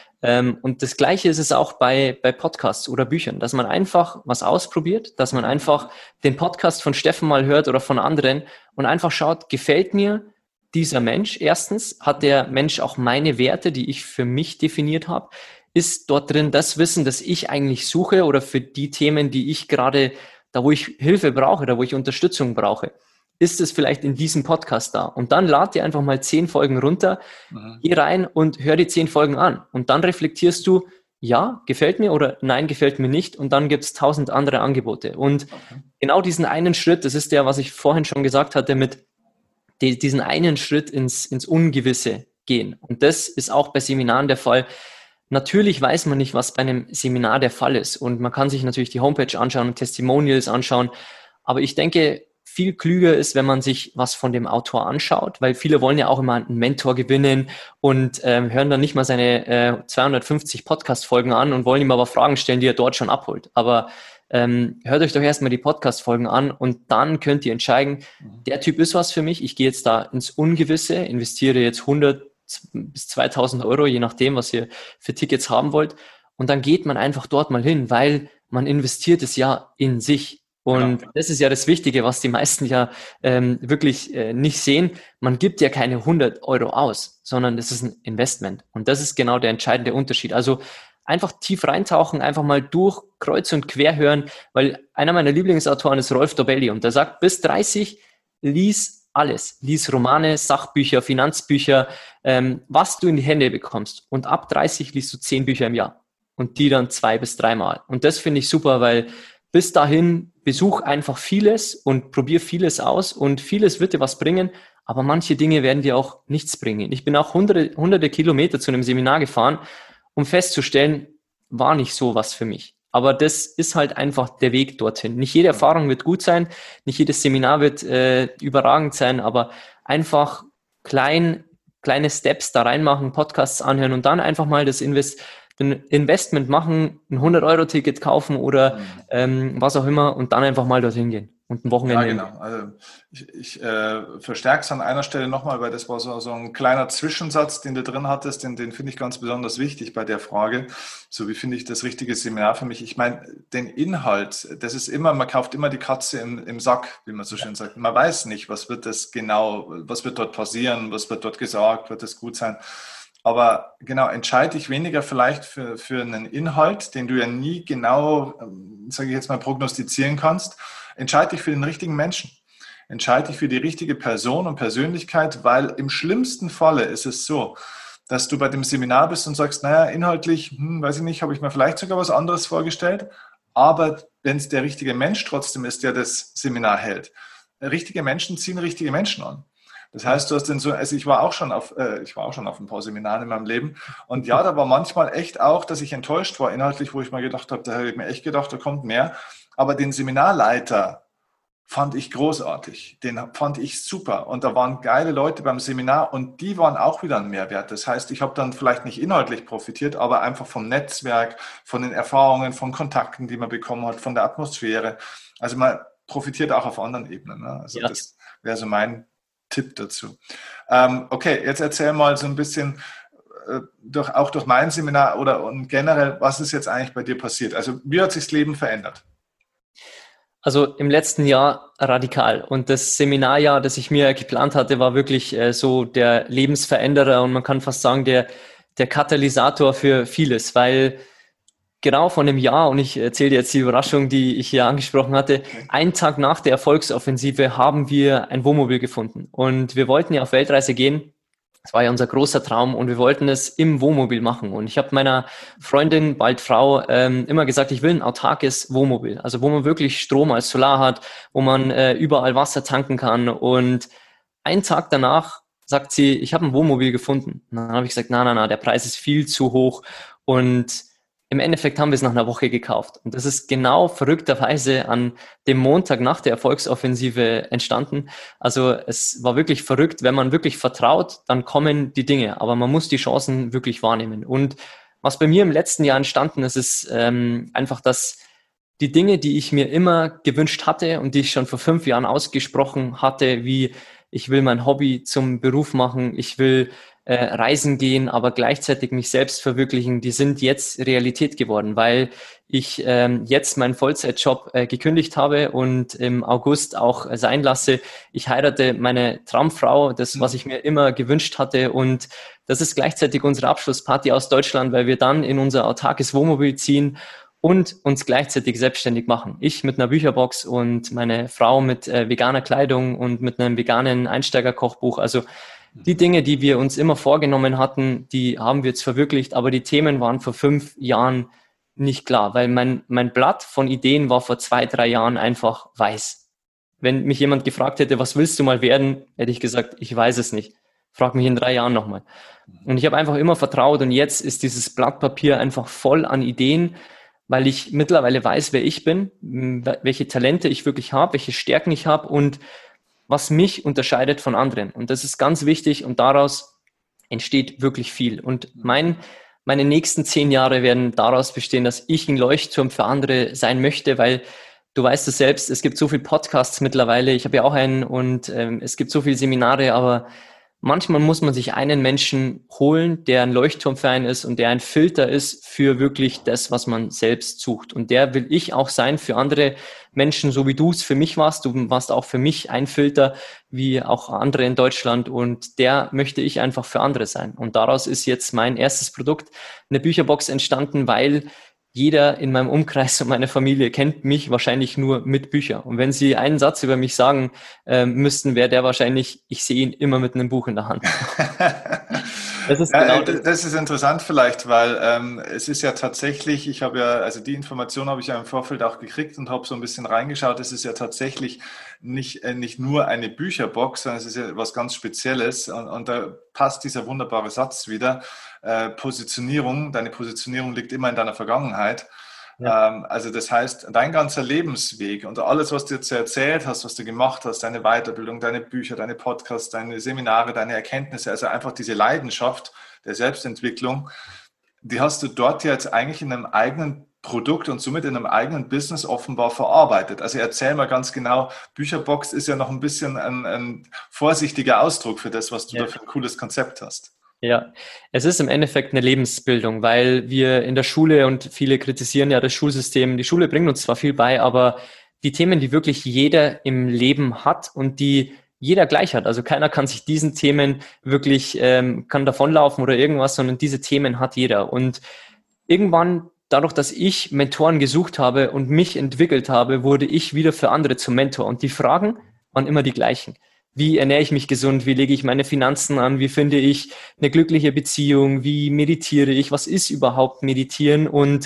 Und das Gleiche ist es auch bei, bei Podcasts oder Büchern, dass man einfach was ausprobiert, dass man einfach den Podcast von Steffen mal hört oder von anderen und einfach schaut, gefällt mir dieser Mensch? Erstens, hat der Mensch auch meine Werte, die ich für mich definiert habe? Ist dort drin das Wissen, das ich eigentlich suche oder für die Themen, die ich gerade, da wo ich Hilfe brauche, da wo ich Unterstützung brauche? Ist es vielleicht in diesem Podcast da? Und dann lad dir einfach mal zehn Folgen runter, mhm. geh rein und hör die zehn Folgen an. Und dann reflektierst du, ja, gefällt mir oder nein, gefällt mir nicht. Und dann gibt es tausend andere Angebote. Und okay. genau diesen einen Schritt, das ist der, was ich vorhin schon gesagt hatte, mit die, diesen einen Schritt ins, ins Ungewisse gehen. Und das ist auch bei Seminaren der Fall. Natürlich weiß man nicht, was bei einem Seminar der Fall ist. Und man kann sich natürlich die Homepage anschauen und Testimonials anschauen. Aber ich denke, viel klüger ist, wenn man sich was von dem Autor anschaut, weil viele wollen ja auch immer einen Mentor gewinnen und ähm, hören dann nicht mal seine äh, zweihundertfünfzig Podcast-Folgen an und wollen ihm aber Fragen stellen, die er dort schon abholt. Aber ähm, hört euch doch erstmal die Podcast-Folgen an und dann könnt ihr entscheiden, der Typ ist was für mich, ich gehe jetzt da ins Ungewisse, investiere jetzt hundert bis zweitausend Euro, je nachdem, was ihr für Tickets haben wollt und dann geht man einfach dort mal hin, weil man investiert es ja in sich. Und genau. Das ist ja das Wichtige, was die meisten ja ähm, wirklich äh, nicht sehen. Man gibt ja keine hundert Euro aus, sondern das ist ein Investment. Und das ist genau der entscheidende Unterschied. Also einfach tief reintauchen, einfach mal durch, kreuz und quer hören, weil einer meiner Lieblingsautoren ist Rolf Dobelli und der sagt, bis dreißig lies alles. Lies Romane, Sachbücher, Finanzbücher, ähm, was du in die Hände bekommst. Und ab dreißig liest du zehn Bücher im Jahr und die dann zwei bis dreimal. Und das finde ich super, weil bis dahin besuch einfach vieles und probier vieles aus und vieles wird dir was bringen, aber manche Dinge werden dir auch nichts bringen. Ich bin auch hunderte, hunderte Kilometer zu einem Seminar gefahren, um festzustellen, war nicht so was für mich. Aber das ist halt einfach der Weg dorthin. Nicht jede Erfahrung wird gut sein, nicht jedes Seminar wird äh, überragend sein, aber einfach klein, kleine Steps da reinmachen, Podcasts anhören und dann einfach mal das Invest ein Investment machen, ein hundert-Euro-Ticket kaufen oder mhm. ähm, was auch immer und dann einfach mal dorthin gehen und ein Wochenende. Ja, genau. Also ich, ich äh, verstärke es an einer Stelle nochmal, weil das war so, so ein kleiner Zwischensatz, den du drin hattest, den, den finde ich ganz besonders wichtig bei der Frage. So, wie finde ich das richtige Seminar für mich? Ich meine, den Inhalt, das ist immer, man kauft immer die Katze im, im Sack, wie man so schön sagt. Man weiß nicht, was wird das genau, was wird dort passieren, was wird dort gesagt, wird das gut sein. Aber genau, entscheide dich weniger vielleicht für, für einen Inhalt, den du ja nie genau, sage ich jetzt mal, prognostizieren kannst. Entscheide dich für den richtigen Menschen. Entscheide dich für die richtige Person und Persönlichkeit, weil im schlimmsten Falle ist es so, dass du bei dem Seminar bist und sagst, naja, inhaltlich, hm, weiß ich nicht, habe ich mir vielleicht sogar was anderes vorgestellt. Aber wenn es der richtige Mensch trotzdem ist, der das Seminar hält, richtige Menschen ziehen richtige Menschen an. Das heißt, du hast denn so, also ich war auch schon auf, äh, ich war auch schon auf ein paar Seminaren in meinem Leben und ja, da war manchmal echt auch, dass ich enttäuscht war inhaltlich, wo ich mal gedacht habe, da habe ich mir echt gedacht, da kommt mehr. Aber den Seminarleiter fand ich großartig, den fand ich super und da waren geile Leute beim Seminar und die waren auch wieder ein Mehrwert. Das heißt, ich habe dann vielleicht nicht inhaltlich profitiert, aber einfach vom Netzwerk, von den Erfahrungen, von Kontakten, die man bekommen hat, von der Atmosphäre. Also man profitiert auch auf anderen Ebenen. Ne? Also ja. Das wäre so mein Tipp dazu. Ähm, okay, jetzt erzähl mal so ein bisschen, äh, durch, auch durch mein Seminar oder und generell, was ist jetzt eigentlich bei dir passiert? Also wie hat sich das Leben verändert? Also im letzten Jahr radikal. Und das Seminarjahr, das ich mir geplant hatte, war wirklich äh, so der Lebensveränderer und man kann fast sagen, der, der Katalysator für vieles, weil genau von einem Jahr, und ich erzähle dir jetzt die Überraschung, die ich hier angesprochen hatte, okay. Einen Tag nach der Erfolgsoffensive haben wir ein Wohnmobil gefunden. Und wir wollten ja auf Weltreise gehen. Das war ja unser großer Traum und wir wollten es im Wohnmobil machen. Und ich habe meiner Freundin, bald Frau, ähm, immer gesagt, ich will ein autarkes Wohnmobil. Also wo man wirklich Strom als Solar hat, wo man äh, überall Wasser tanken kann. Und einen Tag danach sagt sie, ich habe ein Wohnmobil gefunden. Und dann habe ich gesagt, na, na, na, der Preis ist viel zu hoch. Und im Endeffekt haben wir es nach einer Woche gekauft. Und das ist genau verrückterweise an dem Montag nach der Erfolgsoffensive entstanden. Also es war wirklich verrückt. Wenn man wirklich vertraut, dann kommen die Dinge. Aber man muss die Chancen wirklich wahrnehmen. Und was bei mir im letzten Jahr entstanden ist, ist ähm, einfach, dass die Dinge, die ich mir immer gewünscht hatte und die ich schon vor fünf Jahren ausgesprochen hatte, wie ich will mein Hobby zum Beruf machen, ich will äh, reisen gehen, aber gleichzeitig mich selbst verwirklichen, die sind jetzt Realität geworden, weil ich ähm, jetzt meinen Vollzeitjob äh, gekündigt habe und im August auch äh, sein lasse. Ich heirate meine Traumfrau, das, was ich mir immer gewünscht hatte, und das ist gleichzeitig unsere Abschlussparty aus Deutschland, weil wir dann in unser autarkes Wohnmobil ziehen und uns gleichzeitig selbstständig machen. Ich mit einer Bücherbox und meine Frau mit äh, veganer Kleidung und mit einem veganen Einsteigerkochbuch. Also die Dinge, die wir uns immer vorgenommen hatten, die haben wir jetzt verwirklicht, aber die Themen waren vor fünf Jahren nicht klar, weil mein, mein Blatt von Ideen war vor zwei, drei Jahren einfach weiß. Wenn mich jemand gefragt hätte, was willst du mal werden, hätte ich gesagt, ich weiß es nicht. Frag mich in drei Jahren nochmal. Und ich habe einfach immer vertraut und jetzt ist dieses Blatt Papier einfach voll an Ideen, weil ich mittlerweile weiß, wer ich bin, welche Talente ich wirklich habe, welche Stärken ich habe und was mich unterscheidet von anderen. Und das ist ganz wichtig und daraus entsteht wirklich viel. Und mein, meine nächsten zehn Jahre werden daraus bestehen, dass ich ein Leuchtturm für andere sein möchte, weil du weißt es selbst, es gibt so viele Podcasts mittlerweile, ich habe ja auch einen und ähm, es gibt so viele Seminare, aber manchmal muss man sich einen Menschen holen, der ein Leuchtturm für einen ist und der ein Filter ist für wirklich das, was man selbst sucht. Und der will ich auch sein für andere Menschen, so wie du es für mich warst. Du warst auch für mich ein Filter, wie auch andere in Deutschland. Und der möchte ich einfach für andere sein. Und daraus ist jetzt mein erstes Produkt, eine Bücherbox, entstanden, weil jeder in meinem Umkreis und meine Familie kennt mich wahrscheinlich nur mit Büchern. Und wenn sie einen Satz über mich sagen äh, müssten, wäre der wahrscheinlich, ich sehe ihn immer mit einem Buch in der Hand. Das ist, genau ja, das. das ist interessant vielleicht, weil ähm, es ist ja tatsächlich, ich habe ja, also die Information habe ich ja im Vorfeld auch gekriegt und habe so ein bisschen reingeschaut, es ist ja tatsächlich nicht, äh, nicht nur eine Bücherbox, sondern es ist ja was ganz Spezielles und, und da passt dieser wunderbare Satz wieder. Äh, Positionierung, deine Positionierung liegt immer in deiner Vergangenheit. Ja. Ähm, also das heißt, dein ganzer Lebensweg und alles, was du jetzt erzählt hast, was du gemacht hast, deine Weiterbildung, deine Bücher, deine Podcasts, deine Seminare, deine Erkenntnisse, also einfach diese Leidenschaft der Selbstentwicklung, die hast du dort jetzt eigentlich in einem eigenen Produkt und somit in einem eigenen Business offenbar verarbeitet. Also erzähl mal ganz genau, Bücherbox ist ja noch ein bisschen ein, ein vorsichtiger Ausdruck für das, was du ja. da für ein cooles Konzept hast. Ja, es ist im Endeffekt eine Lebensbildung, weil wir in der Schule, und viele kritisieren ja das Schulsystem, die Schule bringt uns zwar viel bei, aber die Themen, die wirklich jeder im Leben hat und die jeder gleich hat. Also keiner kann sich diesen Themen wirklich, ähm, kann davonlaufen oder irgendwas, sondern diese Themen hat jeder. Und irgendwann, dadurch, dass ich Mentoren gesucht habe und mich entwickelt habe, wurde ich wieder für andere zum Mentor. Und die Fragen waren immer die gleichen. Wie ernähre ich mich gesund? Wie lege ich meine Finanzen an? Wie finde ich eine glückliche Beziehung? Wie meditiere ich? Was ist überhaupt Meditieren? Und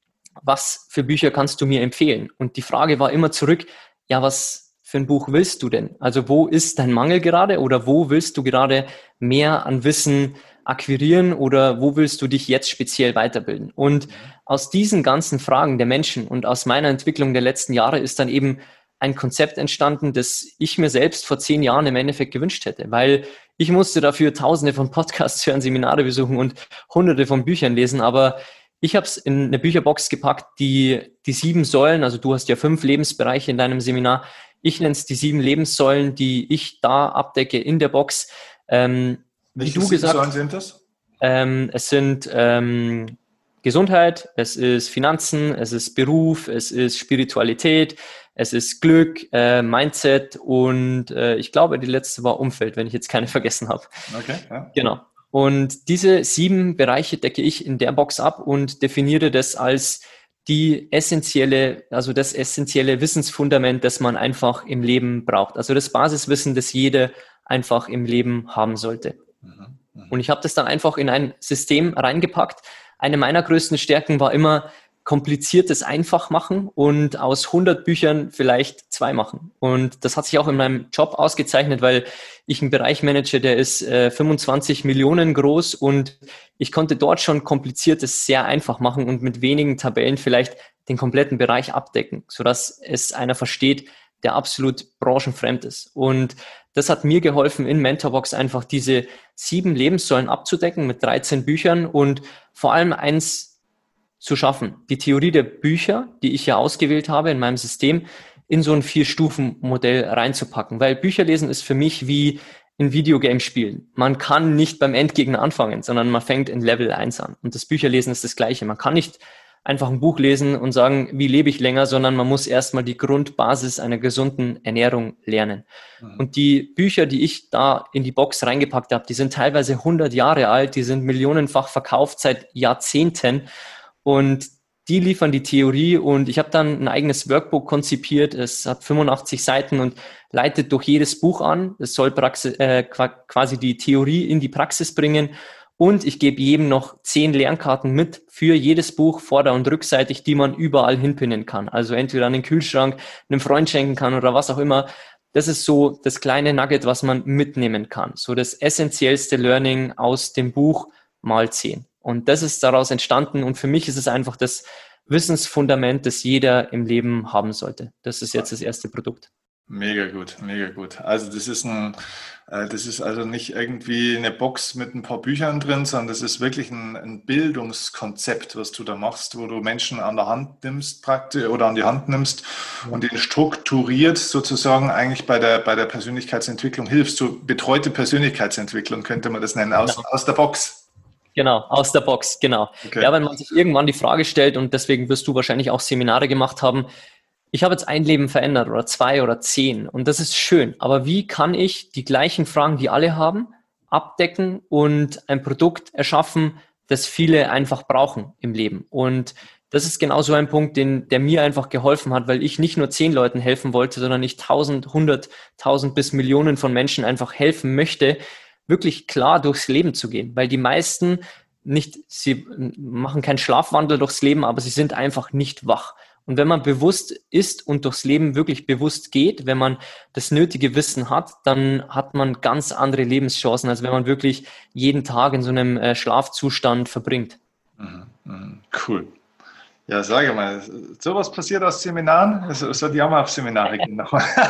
was für Bücher kannst du mir empfehlen? Und die Frage war immer zurück, ja, was für ein Buch willst du denn? Also wo ist dein Mangel gerade oder wo willst du gerade mehr an Wissen akquirieren oder wo willst du dich jetzt speziell weiterbilden? Und aus diesen ganzen Fragen der Menschen und aus meiner Entwicklung der letzten Jahre ist dann eben ein Konzept entstanden, das ich mir selbst vor zehn Jahren im Endeffekt gewünscht hätte, weil ich musste dafür tausende von Podcasts hören, Seminare besuchen und hunderte von Büchern lesen, aber ich habe es in eine Bücherbox gepackt, die die sieben Säulen, also du hast ja fünf Lebensbereiche in deinem Seminar, ich nenne es die sieben Lebenssäulen, die ich da abdecke in der Box. Ähm, wie du gesagt, Säulen sind das? Ähm, es sind ähm, Gesundheit, es ist Finanzen, es ist Beruf, es ist Spiritualität, es ist Glück, äh, Mindset und äh, ich glaube, die letzte war Umfeld, wenn ich jetzt keine vergessen habe. Okay, ja. Genau. Und diese sieben Bereiche decke ich in der Box ab und definiere das als die essentielle, also das essentielle Wissensfundament, das man einfach im Leben braucht. Also das Basiswissen, das jeder einfach im Leben haben sollte. Mhm. Mhm. Und ich habe das dann einfach in ein System reingepackt. Eine meiner größten Stärken war immer kompliziertes einfach machen und aus hundert Büchern vielleicht zwei machen. Und das hat sich auch in meinem Job ausgezeichnet, weil ich einen Bereich manage, der ist äh, fünfundzwanzig Millionen groß und ich konnte dort schon kompliziertes sehr einfach machen und mit wenigen Tabellen vielleicht den kompletten Bereich abdecken, sodass es einer versteht, der absolut branchenfremd ist. Und das hat mir geholfen, in Mentorbox einfach diese sieben Lebenssäulen abzudecken mit dreizehn Büchern und vor allem eins zu schaffen, die Theorie der Bücher, die ich ja ausgewählt habe in meinem System, in so ein Vier-Stufen-Modell reinzupacken. Weil Bücher lesen ist für mich wie ein Videogame spielen. Man kann nicht beim Endgegner anfangen, sondern man fängt in Level eins an. Und das Bücherlesen ist das Gleiche. Man kann nicht einfach ein Buch lesen und sagen, wie lebe ich länger, sondern man muss erstmal die Grundbasis einer gesunden Ernährung lernen. Mhm. Und die Bücher, die ich da in die Box reingepackt habe, die sind teilweise hundert Jahre alt, die sind millionenfach verkauft seit Jahrzehnten. Und die liefern die Theorie und ich habe dann ein eigenes Workbook konzipiert. Es hat fünfundachtzig Seiten und leitet durch jedes Buch an. Es soll Praxis, äh, quasi die Theorie in die Praxis bringen. Und ich gebe jedem noch zehn Lernkarten mit für jedes Buch, vorder- und rückseitig, die man überall hinpinnen kann. Also entweder an den Kühlschrank, einem Freund schenken kann oder was auch immer. Das ist so das kleine Nugget, was man mitnehmen kann. So das essentiellste Learning aus dem Buch mal zehn. Und das ist daraus entstanden und für mich ist es einfach das Wissensfundament, das jeder im Leben haben sollte. Das ist jetzt das erste Produkt. Mega gut, mega gut. Also das ist ein, das ist also nicht irgendwie eine Box mit ein paar Büchern drin, sondern das ist wirklich ein, ein Bildungskonzept, was du da machst, wo du Menschen an der Hand nimmst praktisch oder an die Hand nimmst und ihnen strukturiert sozusagen eigentlich bei der, bei der Persönlichkeitsentwicklung hilfst. So betreute Persönlichkeitsentwicklung könnte man das nennen, aus, Genau. aus der Box. Genau, aus der Box, genau. Okay. Ja, wenn man sich irgendwann die Frage stellt, und deswegen wirst du wahrscheinlich auch Seminare gemacht haben, ich habe jetzt ein Leben verändert oder zwei oder zehn und das ist schön, aber wie kann ich die gleichen Fragen, die alle haben, abdecken und ein Produkt erschaffen, das viele einfach brauchen im Leben? Und das ist genau so ein Punkt, den, der mir einfach geholfen hat, weil ich nicht nur zehn Leuten helfen wollte, sondern ich tausend, hunderttausend bis Millionen von Menschen einfach helfen möchte, wirklich klar durchs Leben zu gehen, weil die meisten nicht, sie machen keinen Schlafwandel durchs Leben, aber sie sind einfach nicht wach. Und wenn man bewusst ist und durchs Leben wirklich bewusst geht, wenn man das nötige Wissen hat, dann hat man ganz andere Lebenschancen, als wenn man wirklich jeden Tag in so einem äh, Schlafzustand verbringt. Mhm, cool. Ja, sage mal, sowas passiert aus Seminaren? So, so die haben wir auf Seminare gehen.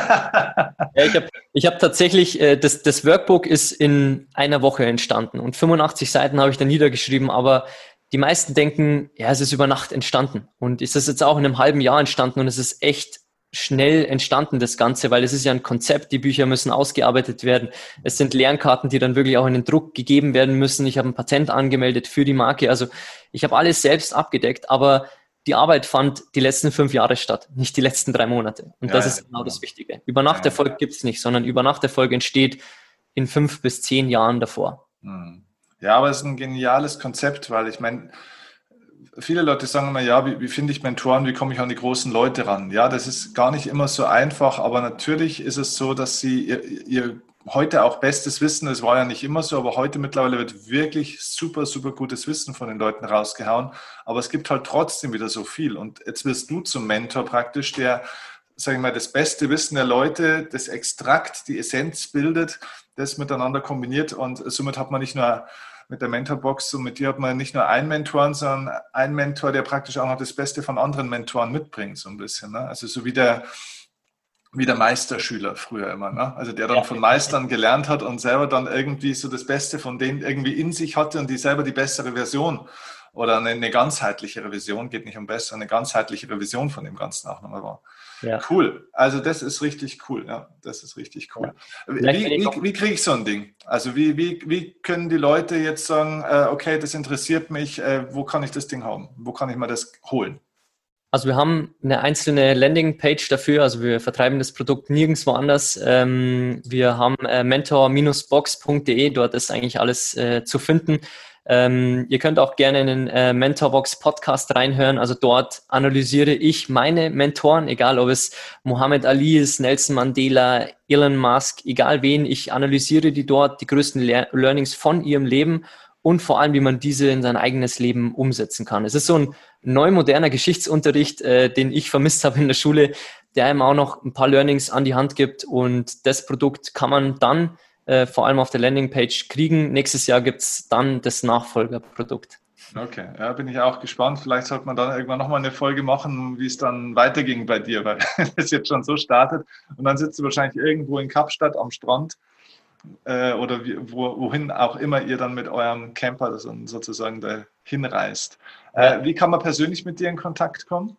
Ja, ich habe ich hab tatsächlich, äh, das, das Workbook ist in einer Woche entstanden und fünfundachtzig Seiten habe ich da niedergeschrieben, aber die meisten denken, ja, es ist über Nacht entstanden und es ist jetzt auch in einem halben Jahr entstanden und es ist echt schnell entstanden, das Ganze, weil es ist ja ein Konzept, die Bücher müssen ausgearbeitet werden. Es sind Lernkarten, die dann wirklich auch in den Druck gegeben werden müssen. Ich habe ein Patent angemeldet für die Marke, also ich habe alles selbst abgedeckt, aber die Arbeit fand die letzten fünf Jahre statt, nicht die letzten drei Monate. Und ja, das ist genau ja. das Wichtige. Übernachterfolg ja. gibt es nicht, sondern Übernachterfolg entsteht in fünf bis zehn Jahren davor. Ja, aber es ist ein geniales Konzept, weil ich meine, viele Leute sagen immer, ja, wie, wie finde ich Mentoren, wie komme ich an die großen Leute ran? Ja, das ist gar nicht immer so einfach, aber natürlich ist es so, dass sie ihr, ihr heute auch bestes Wissen, es war ja nicht immer so, aber heute mittlerweile wird wirklich super, super gutes Wissen von den Leuten rausgehauen, aber es gibt halt trotzdem wieder so viel und jetzt wirst du zum Mentor praktisch, der, sage ich mal, das beste Wissen der Leute, das Extrakt, die Essenz bildet, das miteinander kombiniert und somit hat man nicht nur mit der Mentorbox, so mit dir hat man nicht nur einen Mentor, sondern einen Mentor, der praktisch auch noch das Beste von anderen Mentoren mitbringt, so ein bisschen. Ne? Also so wie der, wie der Meisterschüler früher immer, ne? Also der dann ja. von Meistern gelernt hat und selber dann irgendwie so das Beste von denen irgendwie in sich hatte und die selber die bessere Version oder eine, eine ganzheitlichere Vision, geht nicht um besser, eine ganzheitlichere Vision von dem Ganzen auch nochmal war. Ja. Cool, also das ist richtig cool, ja, das ist richtig cool. Ja. Wie, wie, wie kriege ich so ein Ding? Also wie, wie, wie können die Leute jetzt sagen, äh, okay, das interessiert mich, äh, wo kann ich das Ding haben? Wo kann ich mir das holen? Also wir haben eine einzelne Landingpage dafür, also wir vertreiben das Produkt nirgendwo anders. Ähm, wir haben äh, mentor box punkt de, dort ist eigentlich alles äh, zu finden. Ähm, ihr könnt auch gerne in den äh, Mentorbox Podcast reinhören. Also dort analysiere ich meine Mentoren, egal ob es Muhammad Ali ist, Nelson Mandela, Elon Musk, egal wen. Ich analysiere die dort, die größten Le- Learnings von ihrem Leben und vor allem, wie man diese in sein eigenes Leben umsetzen kann. Es ist so ein neu moderner Geschichtsunterricht, äh, den ich vermisst habe in der Schule, der einem auch noch ein paar Learnings an die Hand gibt und das Produkt kann man dann Äh, vor allem auf der Landingpage kriegen. Nächstes Jahr gibt es dann das Nachfolgerprodukt. Okay, ja, bin ich auch gespannt. Vielleicht sollte man dann irgendwann nochmal eine Folge machen, wie es dann weiterging bei dir, weil es jetzt schon so startet. Und dann sitzt du wahrscheinlich irgendwo in Kapstadt am Strand äh, oder wie, wo, wohin auch immer ihr dann mit eurem Camper sozusagen dahin reist. Ja. Äh, wie kann man persönlich mit dir in Kontakt kommen?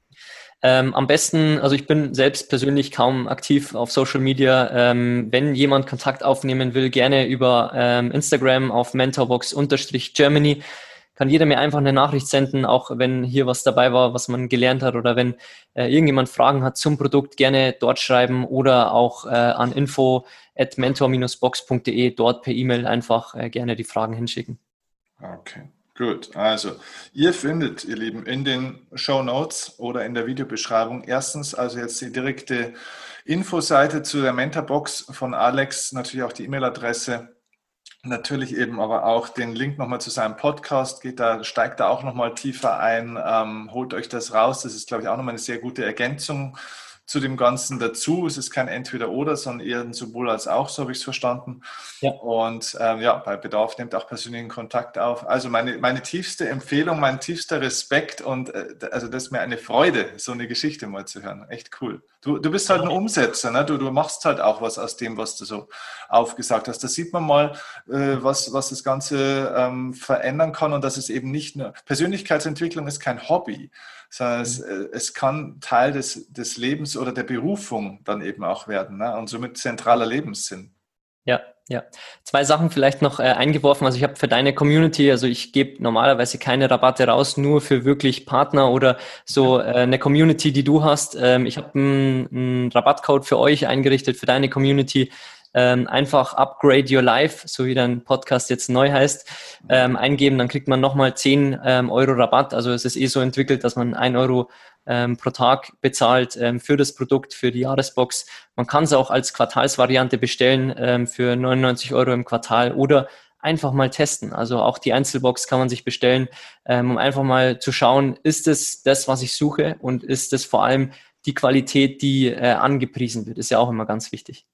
Ähm, am besten, also ich bin selbst persönlich kaum aktiv auf Social Media. Ähm, wenn jemand Kontakt aufnehmen will, gerne über ähm, Instagram auf mentorbox-Germany. Kann jeder mir einfach eine Nachricht senden, auch wenn hier was dabei war, was man gelernt hat oder wenn äh, irgendjemand Fragen hat zum Produkt, gerne dort schreiben oder auch äh, an info at mentor box punkt de, dort per E-Mail einfach äh, gerne die Fragen hinschicken. Okay. Gut, also ihr findet, ihr Lieben, in den Shownotes oder in der Videobeschreibung erstens also jetzt die direkte Infoseite zu der Mentorbox von Alex, natürlich auch die E-Mail-Adresse, natürlich eben aber auch den Link nochmal zu seinem Podcast, geht da, steigt da auch nochmal tiefer ein, ähm, holt euch das raus, das ist, glaube ich, auch nochmal eine sehr gute Ergänzung zu dem Ganzen dazu. Es ist kein Entweder-Oder, sondern eher ein sowohl als auch, so habe ich es verstanden. Ja. Und ähm, ja, bei Bedarf nehmt auch persönlichen Kontakt auf. Also meine, meine tiefste Empfehlung, mein tiefster Respekt und äh, also das ist mir eine Freude, so eine Geschichte mal zu hören. Echt cool. Du, du bist halt ein Umsetzer, ne? du, du machst halt auch was aus dem, was du so aufgesagt hast. Da sieht man mal, äh, was, was das Ganze ähm, verändern kann und dass es eben nicht nur, Persönlichkeitsentwicklung ist kein Hobby, sondern es, äh, es kann Teil des, des Lebens oder der Berufung dann eben auch werden, ne? Und somit zentraler Lebenssinn. Ja, ja. Zwei Sachen vielleicht noch äh, eingeworfen. Also ich habe für deine Community, also ich gebe normalerweise keine Rabatte raus, nur für wirklich Partner oder so äh, eine Community, die du hast. Ähm, ich habe einen Rabattcode für euch eingerichtet, für deine Community. Ähm, einfach Upgrade Your Life, so wie dein Podcast jetzt neu heißt, ähm, eingeben, dann kriegt man nochmal zehn ähm, Euro Rabatt. Also es ist eh so entwickelt, dass man ein Euro ähm, pro Tag bezahlt ähm, für das Produkt, für die Jahresbox. Man kann es auch als Quartalsvariante bestellen ähm, für neunundneunzig Euro im Quartal oder einfach mal testen. Also auch die Einzelbox kann man sich bestellen, ähm, um einfach mal zu schauen, ist es das, was ich suche und ist es vor allem die Qualität, die äh, angepriesen wird. Ist ja auch immer ganz wichtig.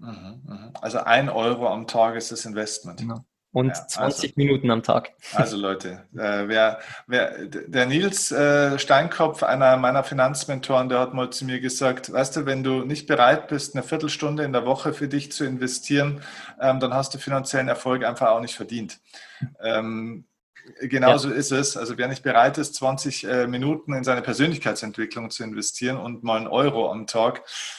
Also ein Euro am Tag ist das Investment. Genau. Und ja, zwanzig also, Minuten am Tag. Also Leute, äh, wer, wer, der Nils äh, Steinkopf, einer meiner Finanzmentoren, der hat mal zu mir gesagt, weißt du, wenn du nicht bereit bist, eine Viertelstunde in der Woche für dich zu investieren, ähm, dann hast du finanziellen Erfolg einfach auch nicht verdient. Ähm, genauso ja. ist es. Also wer nicht bereit ist, zwanzig äh, Minuten in seine Persönlichkeitsentwicklung zu investieren und mal einen Euro am Tag,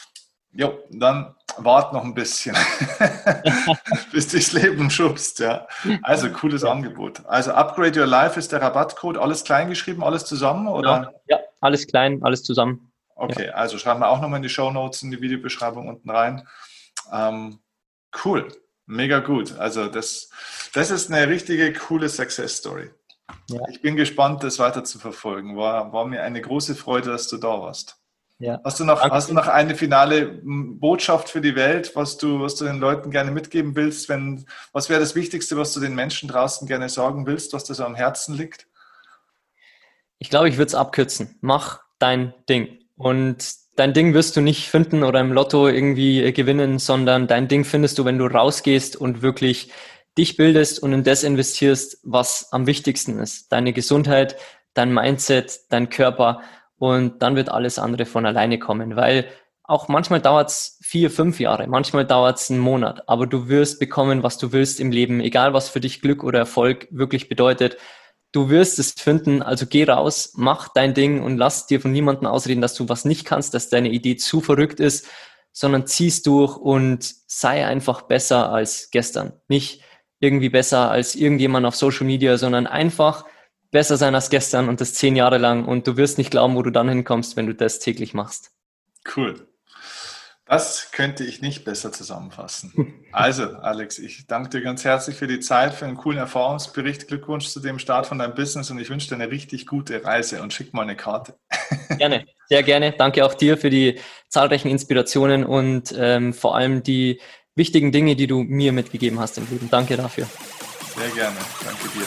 Jo, dann wart noch ein bisschen, bis dich das Leben schubst. Ja. Also, cooles ja. Angebot. Also, Upgrade Your Life ist der Rabattcode. Alles klein geschrieben, alles zusammen? Oder? Ja, ja, alles klein, alles zusammen. Okay, ja. Also schreiben wir auch nochmal in die Shownotes, in die Videobeschreibung unten rein. Ähm, cool, mega gut. Also, das, das ist eine richtige coole Success Story. Ja. Ich bin gespannt, das weiter zu verfolgen. War, war mir eine große Freude, dass du da warst. Ja. Hast du noch, hast du noch eine finale Botschaft für die Welt, was du, was du den Leuten gerne mitgeben willst? Wenn, was wäre das Wichtigste, was du den Menschen draußen gerne sagen willst, was dir so am Herzen liegt? Ich glaube, ich würde es abkürzen. Mach dein Ding. Und dein Ding wirst du nicht finden oder im Lotto irgendwie gewinnen, sondern dein Ding findest du, wenn du rausgehst und wirklich dich bildest und in das investierst, was am wichtigsten ist. Deine Gesundheit, dein Mindset, dein Körper. Und dann wird alles andere von alleine kommen, weil auch manchmal dauert es vier, fünf Jahre, manchmal dauert es einen Monat, aber du wirst bekommen, was du willst im Leben, egal was für dich Glück oder Erfolg wirklich bedeutet. Du wirst es finden, also geh raus, mach dein Ding und lass dir von niemandem ausreden, dass du was nicht kannst, dass deine Idee zu verrückt ist, sondern zieh's durch und sei einfach besser als gestern. Nicht irgendwie besser als irgendjemand auf Social Media, sondern einfach besser sein als gestern und das zehn Jahre lang und du wirst nicht glauben, wo du dann hinkommst, wenn du das täglich machst. Cool. Das könnte ich nicht besser zusammenfassen. Also, Alex, ich danke dir ganz herzlich für die Zeit, für einen coolen Erfahrungsbericht. Glückwunsch zu dem Start von deinem Business und ich wünsche dir eine richtig gute Reise und schick mal eine Karte. Gerne, sehr gerne. Danke auch dir für die zahlreichen Inspirationen und ähm, vor allem die wichtigen Dinge, die du mir mitgegeben hast im Leben. Danke dafür. Sehr gerne. Danke dir.